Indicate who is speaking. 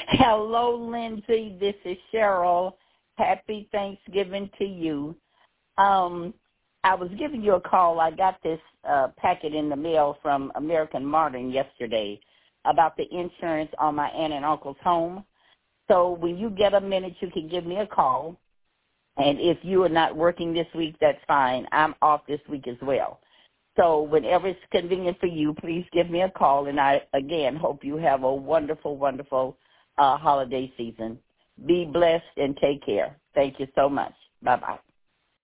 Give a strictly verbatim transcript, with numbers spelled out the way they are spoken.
Speaker 1: Hello, Lindsay. This is Cheryl. Happy Thanksgiving to you. Um, I was giving you a call. I got this uh, packet in the mail from American Modern yesterday about the insurance on my aunt and uncle's home. So when you get a minute, you can give me a call. And if you are not working this week, that's fine. I'm off this week as well. So whenever it's convenient for you, please give me a call. And I, again, hope you have a wonderful, wonderful uh, holiday season. Be blessed and take care. Thank you so much. Bye-bye.